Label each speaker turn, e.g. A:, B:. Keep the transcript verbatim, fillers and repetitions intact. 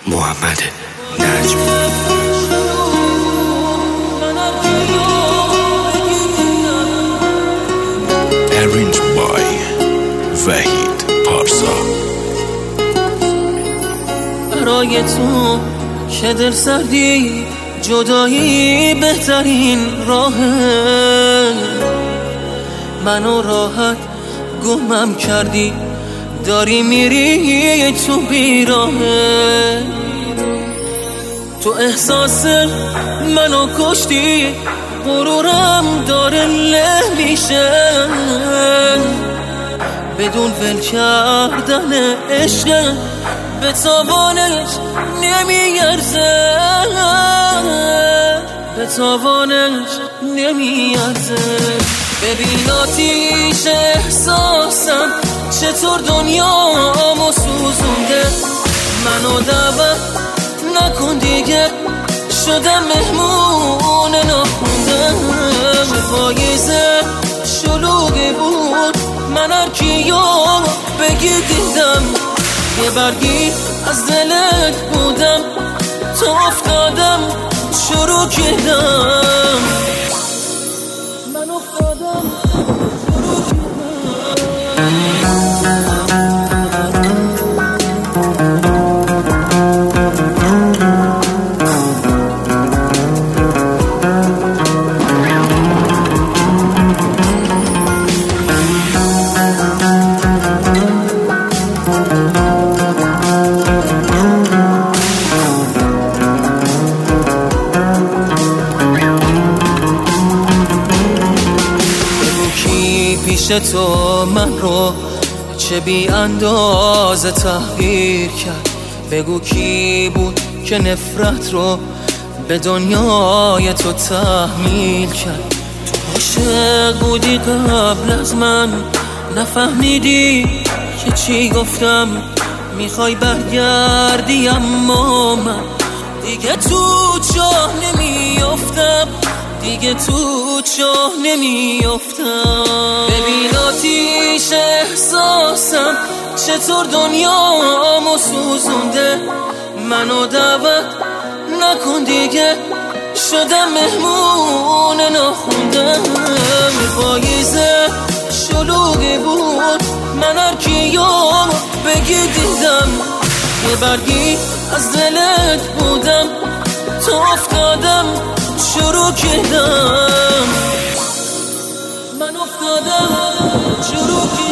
A: محمد نجم. Arranged by وحید پارسا.
B: برای تو که دل سردی جدایی بهترین راهه، منو راحت گمم کردی، داری میری تو بیراهه. تو احساس منو کشتی، غرورم داره له میشه، بدون ول کردن عشق به تاوانش نمیارزه، به تاوانش نمیارزه. ببین آتیش احساسم چطور دنیامو سوزونده، منو دعوت نکن دیگه، شدم مهمون ناخونده. چه پاییزه شلوغی بود، من هر کیو بگی دیدم، یه برگی از دلت بودم، تو افتادم شروع کردم، من افتادم شروع کردم. پیش تو من رو چه بی اندازه تحقیر کرد، بگو کی بود که نفرت رو به دنیای تو تحمیل کرد. تو عاشق بودی قبل از من، نفهمیدی که چی گفتم، میخوای برگردی اما من دیگه تو چاه نمیافتم، دیگه تو چاه نمیافتم. ببین آتیش احساسم چطور دنیامو سوزونده، منو دعوت نکن دیگه، شدم مهمون ناخونده. پاییزه شلوغی بود، من هر کیو بگی دیدم، یه برگی از دلت بودم، تو افتادم شروع کردم، من افتادم شروع کردم.